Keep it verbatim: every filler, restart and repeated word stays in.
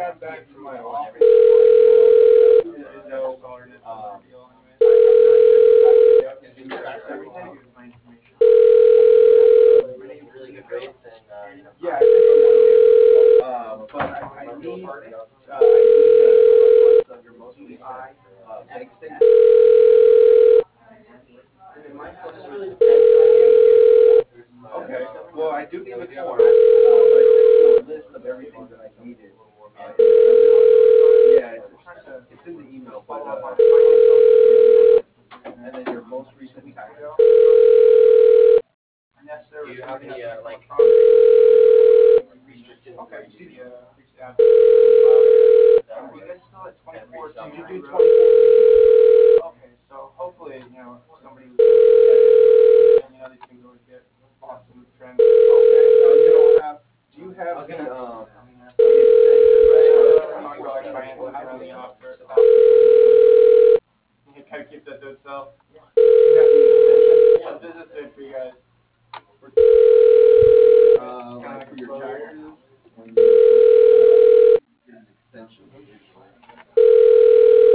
got back to my office. So, um, It's kind of everything. My information. Really good rates and uh, you know. yeah, I think um, but I, I need, uh, I need uh, your most recent uh, bank statement. This really depends. Okay, well, I do need the form, uh, but I sent you a list of everything that I needed. Uh, yeah, it's, it's in the email, but, uh, and then your most recent tax. Do you have any uh, like restrictions? Okay, Did did you you, Are you guys still at twenty-four? did you do twenty fourteen? Okay, so hopefully, you know, somebody was, you know, these things always get lost in the trend. Okay, uh, you don't have, do you I have was the, gonna, um, uh, talk about like finances around the office. You kind of keep that to itself. do you have the extension As form? business,